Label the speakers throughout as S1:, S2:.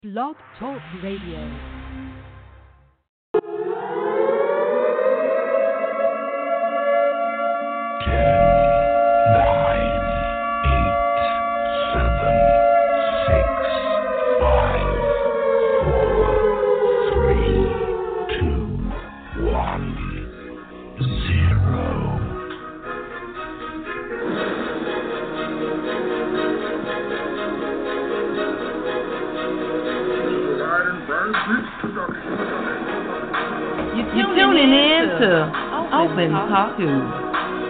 S1: Blog Talk Radio.
S2: You're tuning in to Open Talk 2.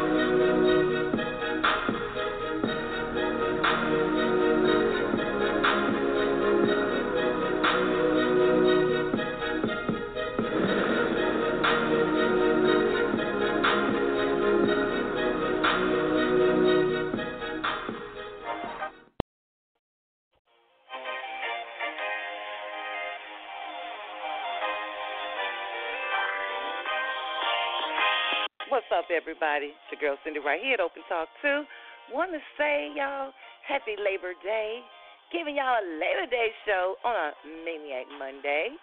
S3: What's up, everybody? It's your girl Cindy right here at Open Talk 2. Want to say, y'all, happy Labor Day. Giving y'all a Labor Day show on a Maniac Monday.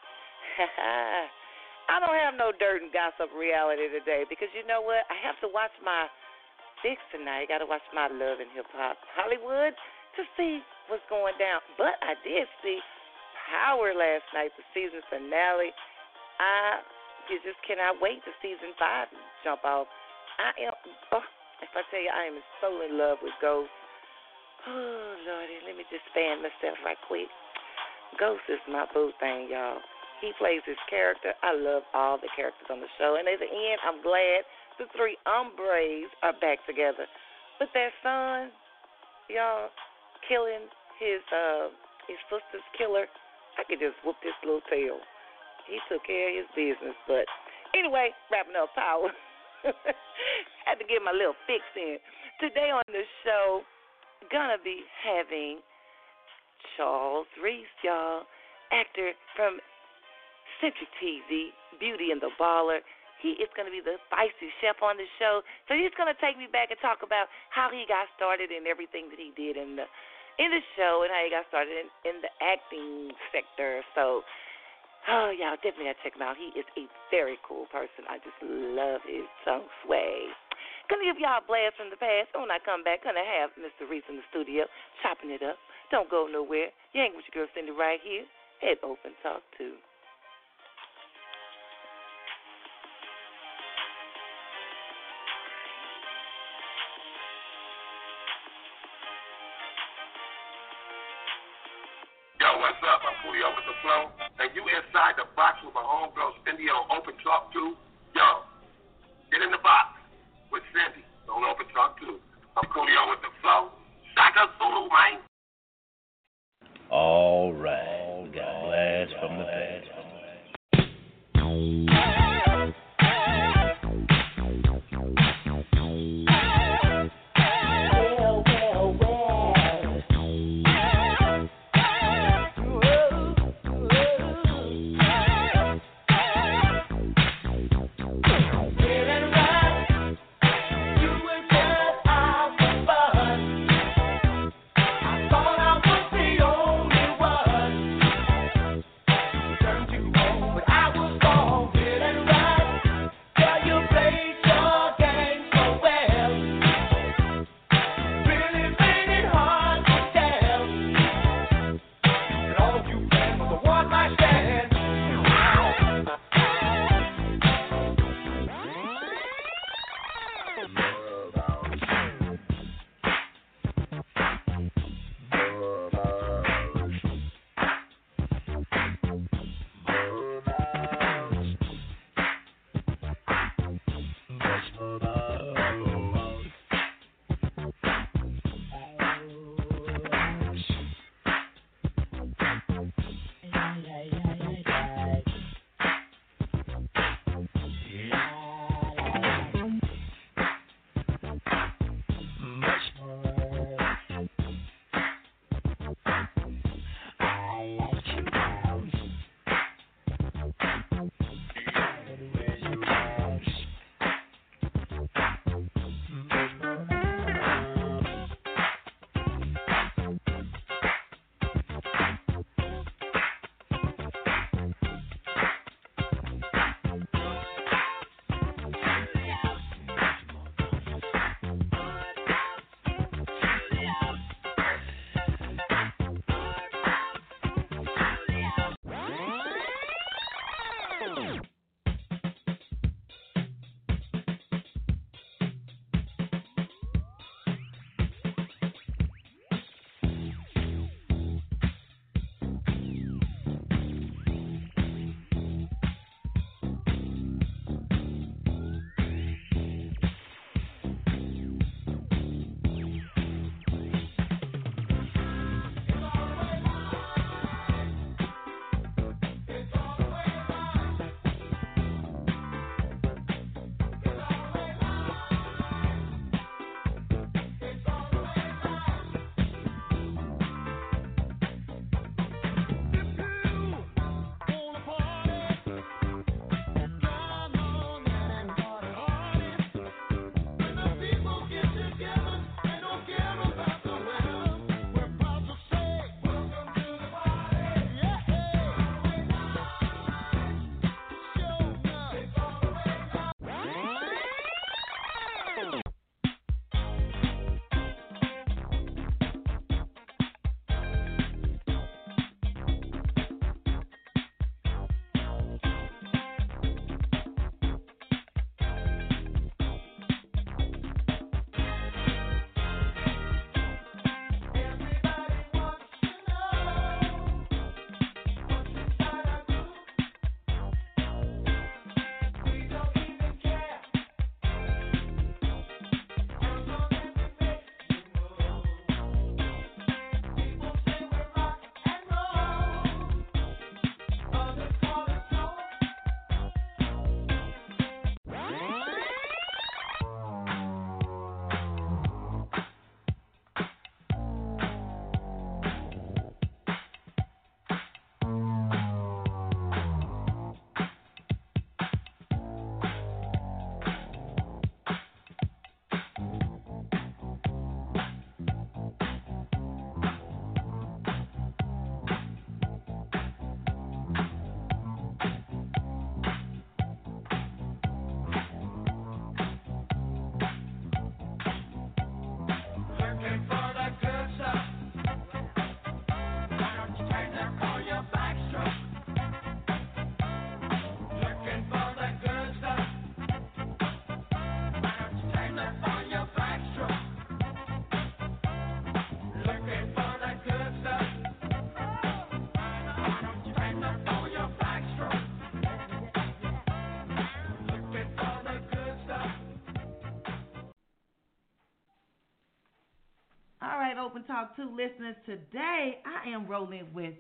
S3: I don't have no dirt and gossip reality today because you know what? I have to watch my fix tonight. Got to watch my Love and Hip Hop Hollywood to see what's going down. But I did see Power last night, the season finale. You just cannot wait to season 5 jump off. If I tell you, I am so in love with Ghost. Oh, Lordy, let me just fan myself right quick. Ghost is my boo thing, y'all. He plays his character. I love all the characters on the show. And at the end, I'm glad the 3 hombres are back together. But that son, y'all, killing his sister's killer, I could just whoop this little tail. He took care of his business. But anyway, wrapping up Power. Had to get my little fix in. Today on the show, gonna be having Charles Reese, y'all, actor from Century TV, Beauty and the Baller. He is going to be the feisty chef on the show. So he's going to take me back and talk about how he got started and everything that he did in the show and how he got started in the acting sector. So y'all definitely gotta check him out. He is a very cool person. I just love his tongue sway. Gonna give y'all a blast from the past. And when I come back, gonna have Mr. Reese in the studio chopping it up. Don't go nowhere. You hang with your girl Cindy right here at Open Talk 2.
S4: Yo, what's up? I'm Julio with the Flow, and you inside the box with my homegirl Cindy on Open Talk 2. Yo, get in the box with Cindy on Open Talk 2. I'm Julio with the Flow. Shaka Zulu, man.
S5: All right, we got a blast from the past.
S4: Turn to
S2: Open Talk 2 listeners. Today I'm rolling with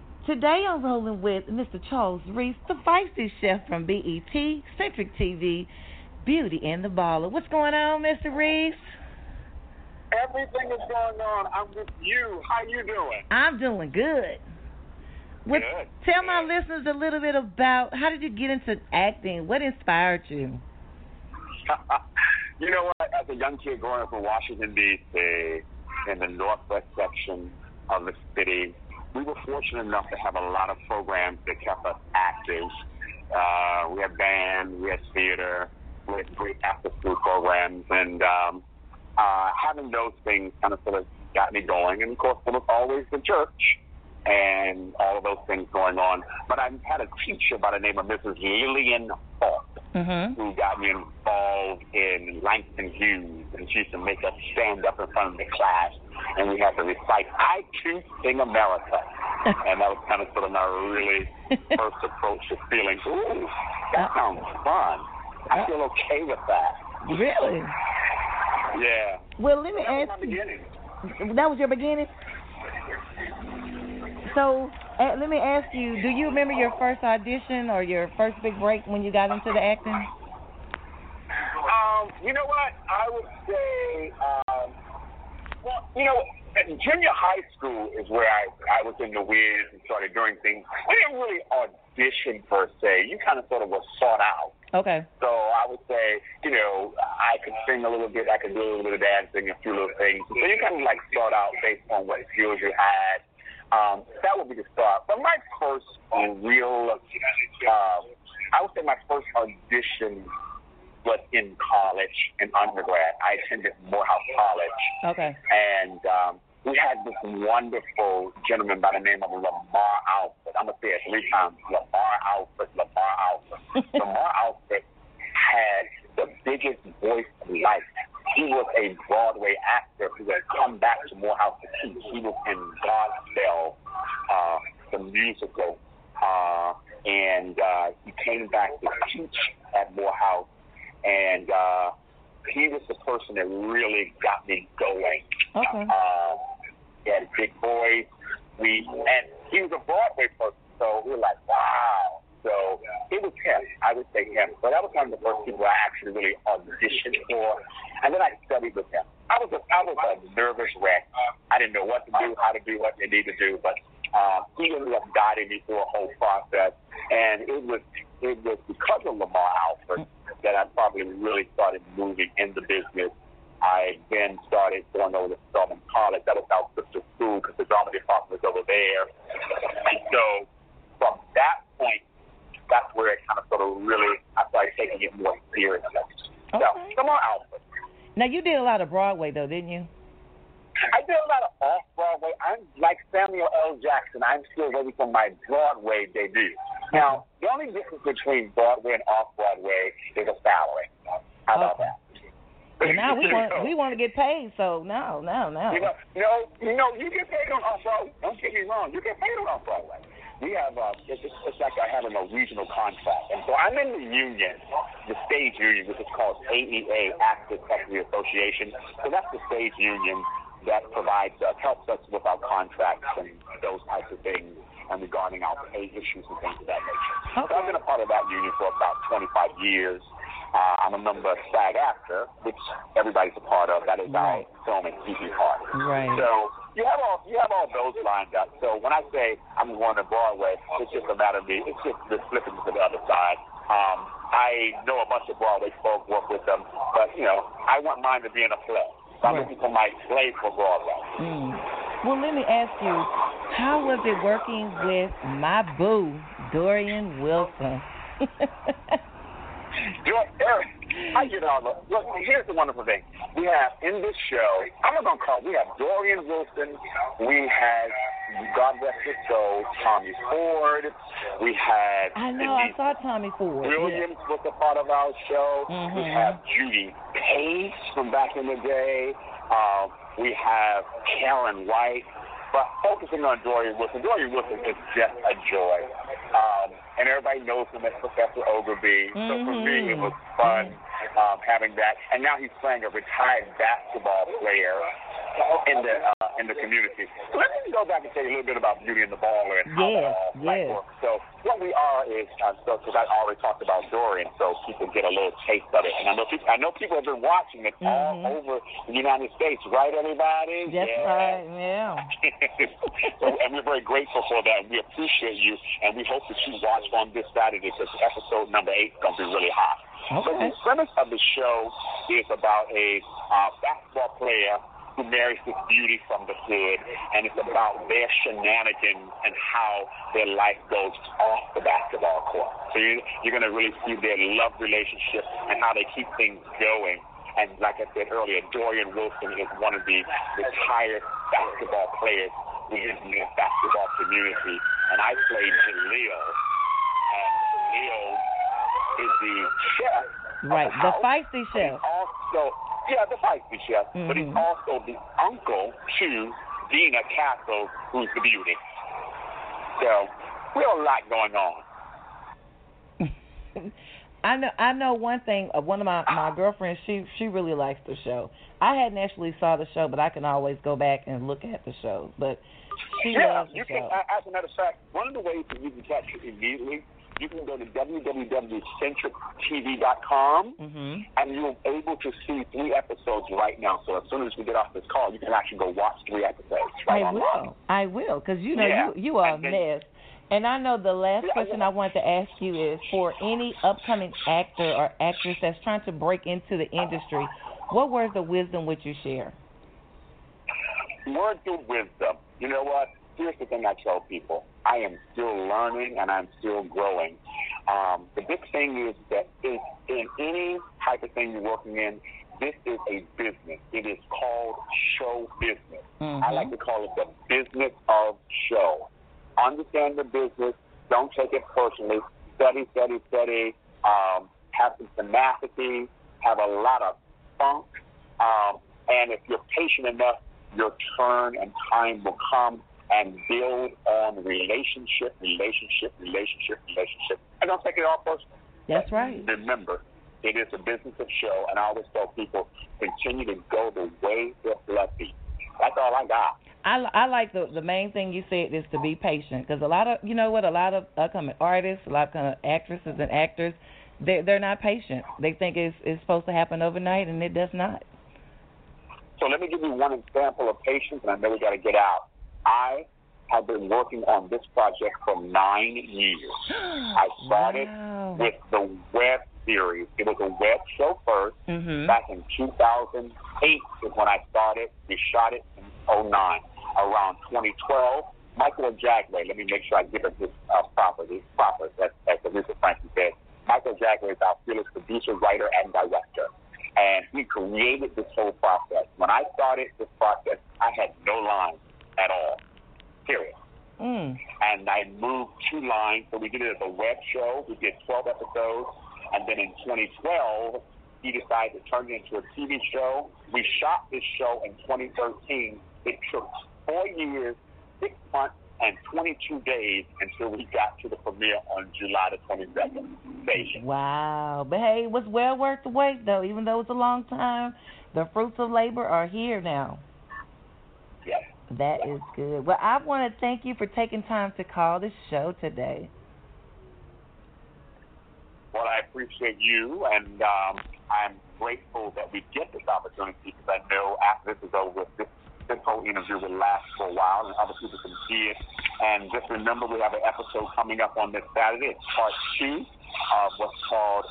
S2: Mr. Charles Reese, the feisty chef from BET, Centric TV, Beauty and the Baller. What's going on, Mr. Reese?
S6: Everything is going on. I'm with you. How you doing?
S2: I'm doing good.
S6: Good.
S2: Tell my listeners a little bit about how did you get into acting? What inspired you?
S6: You know what? As a young kid growing up in Washington, D.C., in the northwest section of the city, we were fortunate enough to have a lot of programs that kept us active. We had band, we had theater, we had great after-school programs, and having those things kind of sort of got me going. And, of course, there was always the church and all of those things going on. But I had a teacher by the name of Mrs. Lillian Falk, who got me involved in Langston Hughes, and she used to make us stand up in front of the class, and we had to recite "I Too Sing America," and that was kind of sort of my really first approach to feeling, ooh, that sounds fun. I feel okay with that.
S2: Really?
S6: Yeah.
S2: Well, let me
S6: That was
S2: ask
S6: my
S2: you.
S6: beginning.
S2: That was your beginning? So, let me ask you, do you remember your first audition or your first big break when you got into the acting?
S6: You know what? I would say, well, you know, at junior high school is where I was in the Wiz and started doing things. I didn't really audition per se. You kind of sort of was sought out.
S2: Okay.
S6: So I would say, you know, I could sing a little bit, I could do a little bit of dancing, a few little things. So you kind of like start out based on what skills you had. That would be the start. But my first real, I would say my first audition was in college, in undergrad. I attended Morehouse College.
S2: Okay.
S6: And we had this wonderful gentleman by the name of Lamar Alfred. I'm going to say it 3 times. Lamar Alfred. Lamar Alfred had the biggest voice of life. He was a Broadway actor who had come back to Morehouse to teach. He was in Godspell, the musical, and he came back to teach at Morehouse, and he was the person that really got me going.
S2: Okay.
S6: He had a big voice. And he was a Broadway person, so we were like, wow. So it was him. I would say him. So that was one of the first people I actually really auditioned for. And then I studied with him. I was a nervous wreck. I didn't know what to do, how to do what they need to do, but he ended up guiding me through a whole process. And it was because of Lamar Alfred that I probably really started moving in the business. I then started going over to Spelman College. That was our sister school because the drama department was over there. And so from that point, that's where it kind of sort of really, I started taking it more seriously.
S2: Okay.
S6: So, Lamar Alfred.
S2: Now, you did a lot of Broadway, though, didn't you?
S6: I did a lot of off-Broadway. I'm like Samuel L. Jackson. I'm still waiting for my Broadway debut. Now, the only difference between Broadway and off-Broadway is a salary. How about that?
S2: Well, now we want to get paid, so no.
S6: You know, you get paid on off-Broadway. Don't get me wrong. You get paid on off-Broadway. We have, it's like having a regional contract. And so I'm in the union, the stage union, which is called AEA, Actors Equity Association. So that's the stage union that provides, helps us with our contracts and those types of things and regarding our pay issues and things of that nature.
S2: Okay.
S6: So I've been a part of that union for about 25 years. I'm a member of SAG-AFTRA, which everybody's a part of. That is our film and TV part.
S2: Right.
S6: So you have all those lined up. So when I say I'm going to Broadway, it's just a matter of me. It's just the flipping to the other side. I know a bunch of Broadway folks, work with them, but you know, I want mine to be in a play. So I'm looking for my play for Broadway.
S2: Well, let me ask you, how was it working with my boo, Dorian Wilson?
S6: Eric, I get all the. Look, here's the wonderful thing. We have in this show, I'm not going to call it, we have Dorian Wilson, we had, God rest his soul, Tommy Ford, we had.
S2: I know, I saw Tommy Ford.
S6: Williams was a part of our show. We have Judy Pace from back in the day. We have Karen White. But focusing on Dorian Wilson is just a joy. And everybody knows him as Professor Ogilvy. So for me, it was fun having that. And now he's playing a retired basketball player in in the community. Let me go back and tell you a little bit about Beauty and the Baller and how that all might work. So what we are is, because I already talked about Dorian, so people get a little taste of it. And I know people have been watching it all over the United States, right, everybody?
S2: That's right, yeah.
S6: And we're very grateful for that, and we appreciate you, and we hope that you watch on this Saturday, because episode number 8 is going to be really hot. Okay. So the premise of the show is about a basketball player who marries this beauty from the hood, and it's about their shenanigans and how their life goes off the basketball court. So you're going to really see their love relationship and how they keep things going. And like I said earlier, Dorian Wilson is one of the retired basketball players within the basketball community. And I played Jaleel, and Jaleel is the chef.
S2: Right, the feisty chef.
S6: The feisty chef. But he's also the uncle to Dina Castle, who's the beauty. So we have a lot going on.
S2: I know one thing. One of my girlfriends, she really likes the show. I hadn't actually saw the show, but I can always go back and look at the show. But she loves the show.
S6: As a matter of fact, one of the ways that you can catch it immediately, you can go to www.centrictv.com, and you're able to see 3 episodes right now. So as soon as we get off this call, you can actually go watch 3 episodes.
S2: I will, because you know you are a mess. And I know the last question I wanted to ask you is, for any upcoming actor or actress that's trying to break into the industry, what words of wisdom would you share?
S6: Words of wisdom. You know what? Here's the thing I tell people. I am still learning and I'm still growing. The big thing is that in any type of thing you're working in, this is a business. It is called show business. I like to call it the business of show. Understand the business. Don't take it personally. Study. Have some tenacity. Have a lot of funk. And if you're patient enough, your turn and time will come, and build on relationship. And don't take it all personal.
S2: That's right.
S6: Remember, it is a business of show, and I always tell people, continue to go the way they're blessed. That's all I got.
S2: I like the main thing you said is to be patient, because a lot of upcoming artists, a lot of actresses and actors, they're not patient. They think it's supposed to happen overnight, and it does not.
S6: So let me give you one example of patience, and I know we got to get out. I have been working on this project for 9 years. I started with the web series. It was a web show first. Back in 2008 is when I started. We shot it in 2009. Around 2012, Michael Jagway, let me make sure I give him his proper, as Aretha Franklin said. Michael Jagway is our fearless producer, writer, and director. And he created this whole process. When I started this process, I had no lines at all, period. And I moved 2 lines, so we did it as a web show. We did 12 episodes. And then in 2012, he decided to turn it into a TV show. We shot this show in 2013. It took 4 years, 6 months, and 22 days until we got to the premiere on July the 22nd. Station.
S2: Wow. But hey, it was well worth the wait, though. Even though it's a long time, the fruits of labor are here now.
S6: Yes.
S2: That is good. Well, I want to thank you for taking time to call this show today.
S6: Well, I appreciate you, and I'm grateful that we get this opportunity, because I know after this is over, this whole interview will last for a while, and other people can see it. And just remember, we have an episode coming up on this Saturday. It's part 2 of what's called,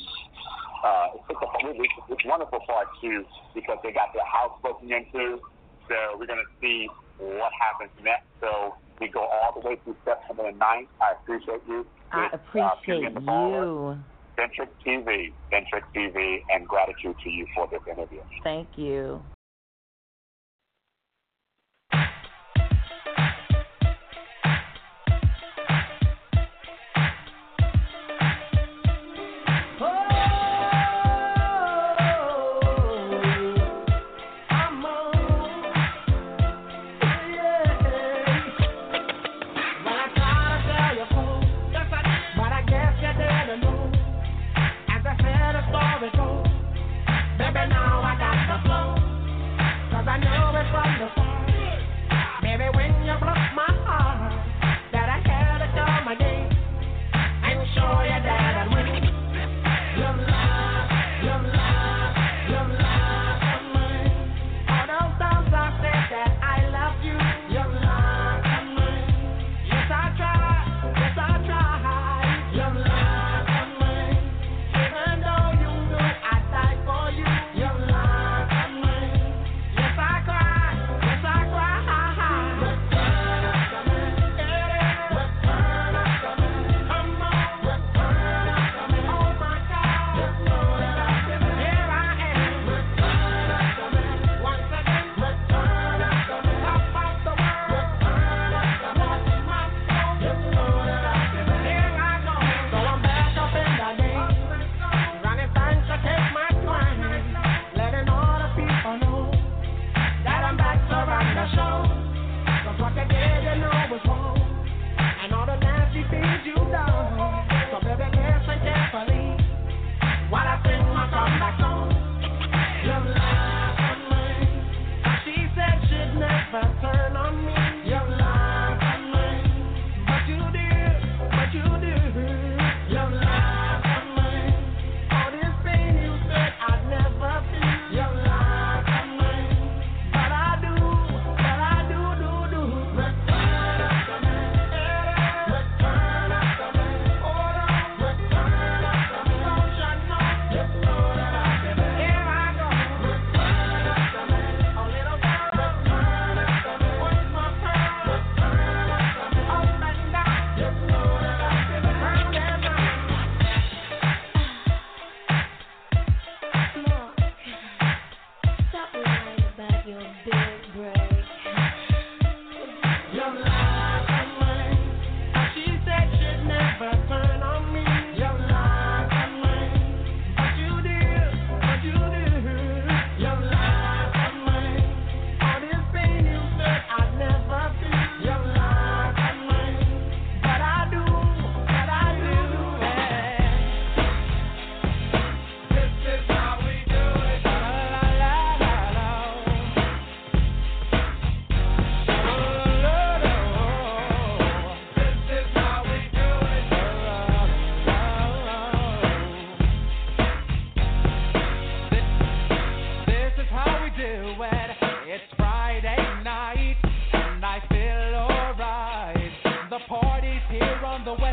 S6: it's wonderful part 2, because they got their house broken into. So we're going to see what happens next. So we go all the way through September the 9th. I appreciate you.
S2: I appreciate you.
S6: Centric TV, and gratitude to you for this interview.
S2: Thank you.
S7: Baby, now I got the flow.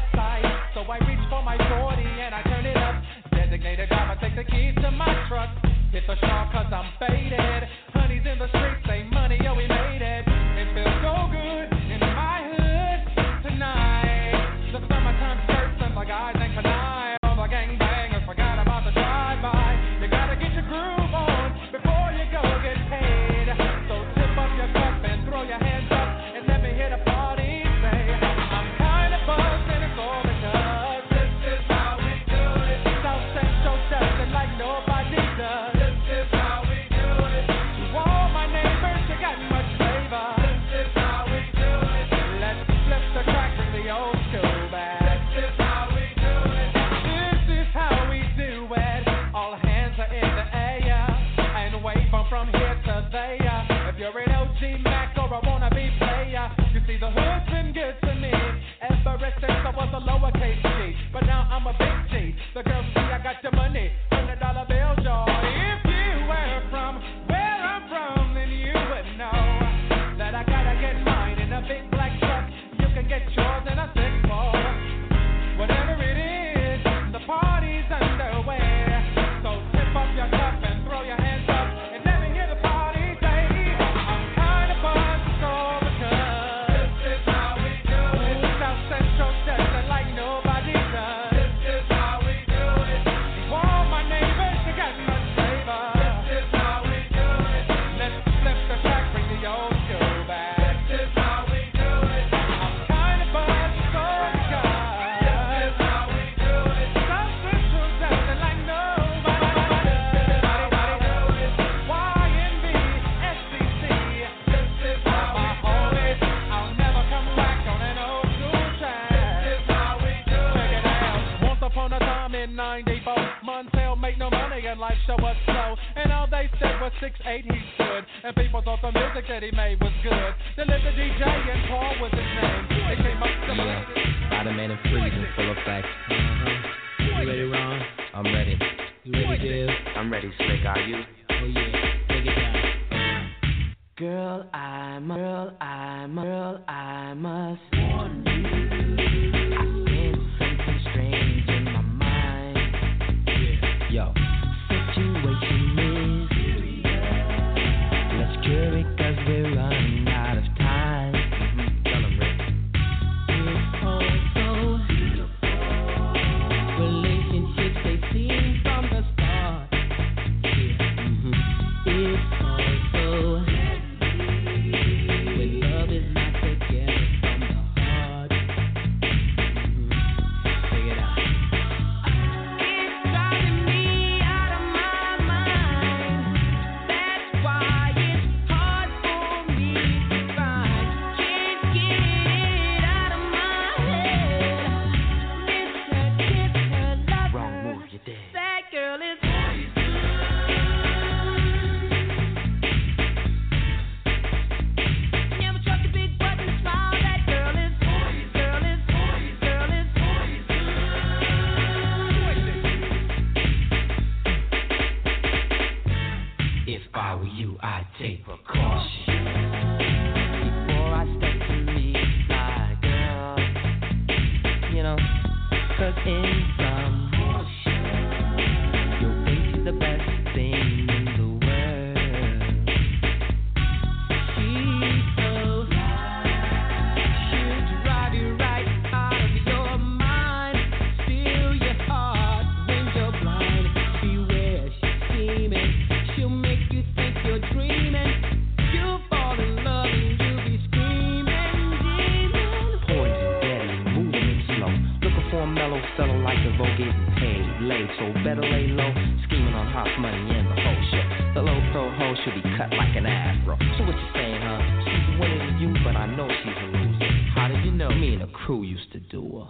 S7: sight. So I reach for my 40 and I turn it up. Designated driver, take the keys to my truck. Hit the shop cause I'm faded. Honey's in the streets, say money, yo, we made it. It feels so good in my hood tonight. The summertime skirts and the guys ain't canine. All the gangbangers forgot about the drive-by. You gotta get your groove on before you go get paid. So tip up your cup and throw your hands up and let me hear the party say, I'm kinda buzzed and it's all because this is how we do it. South Central does it like nobody does. This is how we do it. To all my neighbors, you got much flavor. This is how we do it. Let's flip the track with the old school back. This is how we do it. This is how we do it. All hands are in the air and wave from here to there. If you're an OG Mac or a wannabe player, you see the hood's been good to me ever since I was a lowercase G. But now I'm a big G. The girls see I got your money, $100 bills, y'all. If you were from where I'm from, then you would know that I gotta get mine in a big black truck. You can get yours in a 6-4. Whatever it is, the party's underway. So tip up your cup and throw your hands up and let me hear the party say, I'm kinda buzzed, it's all because this is how we do it. South Central does it like nobody does. This is how we do it. To all my neighbors, you got much flavor. This is how we do it. Let's flip the track, bring the old school back. This is how we do it. I'm kinda buzzed, it's all because this is how we do it. South Central does it like nobody does. YNB, SCC, this is how my homies. I'll never come back on an old school track. This is how we do it. Check it out. Once upon a time in '94, Montel make no money and life show was slow. And all they said was 6'8" he stood. And people thought the music that he made was good. They lived the DJ and Paul was his name. They came up to
S8: Spider-Man and freezing full effect. You ready, Ron? I'm ready. You ready, Div? I'm ready, Slick. Are you? Oh yeah, take it down. Girl, I must warn you. I sense something strange in my mind. Yeah. Yo, situation is serious. Let's cure it 'cause we're running out of time. Tell 'em, Rick. It's all so beautiful. Relationships they seem from the start. Yeah. It's all so when love is not together from the heart. Check it out. It's driving me out of my mind. That's why it's hard for me to find. Can't get it out of my head. Miss her love. Wrong move, you dead. That girl is never trust a big button smile. That girl is If I were you, I'd take precaution before I step to meet my girl. You know, 'cause in some your face is the best thing in the world. She's so she'll drive you right out of your mind, steal your heart when you're blind. Beware, she's scheming. She'll make you think you're dreaming. You'll fall in love and you'll be screaming, demon. Poison, deadly, moving slow. Looking for a mellow fellow like the Vogue getting paid late, so better lay low. Scheming on hot money and the whole show. The low pro hoe should be cut like an afro. So what you saying, huh? She's winning to you, but I know she's a loser. How did you know? Me and the crew used to do her.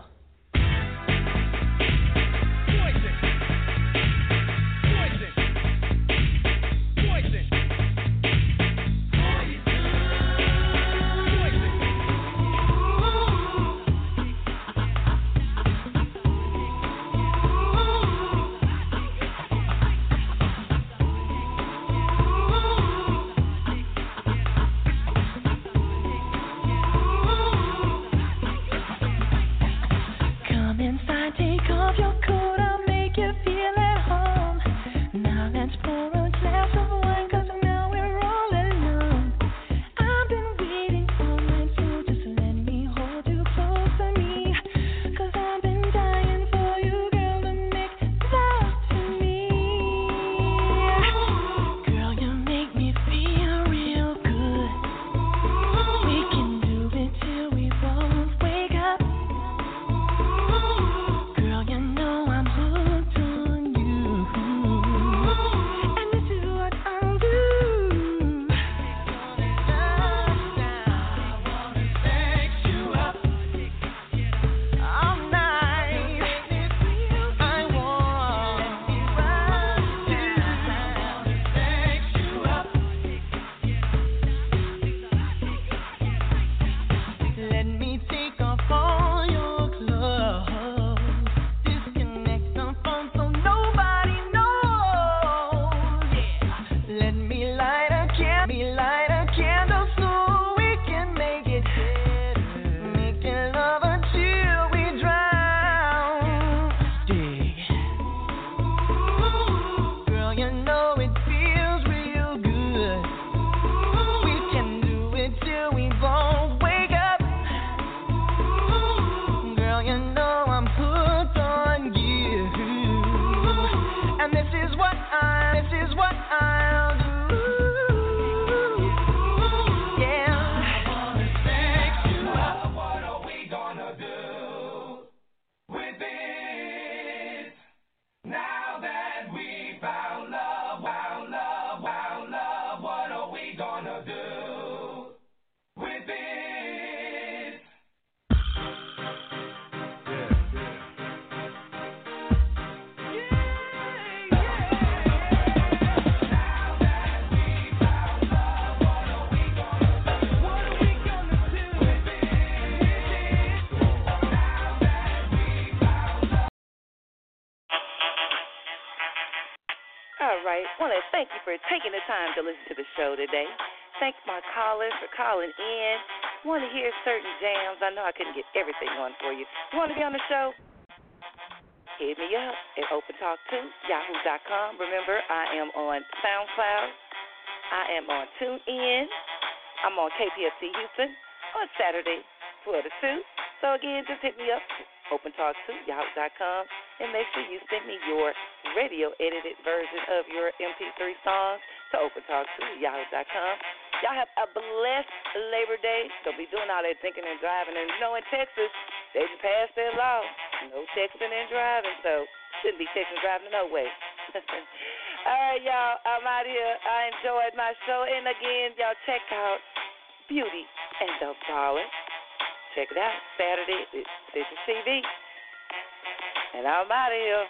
S3: All right. Want to thank you for taking the time to listen to the show today. Thank my callers for calling in. Want to hear certain jams. I know I couldn't get everything on for you. You want to be on the show? Hit me up at opentalk2yahoo.com. Remember, I am on SoundCloud. I am on TuneIn. I'm on KPFT Houston on Saturday, 12 to 2. So, again, just hit me up, opentalk2yahoo.com, and make sure you send me your radio-edited version of your MP3 songs to opentalk2yahoo.com. Y'all have a blessed Labor Day. Don't be doing all that thinking and driving. And, you know, in Texas, they just passed their law. No texting and driving, so shouldn't be texting and driving no way. All right, y'all, I'm out here. I enjoyed my show. And, again, y'all check out Beauty and the Baller. Check it out, Saturday at Stitcher TV. And I'm out of here.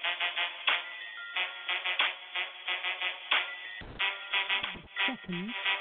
S1: Seconds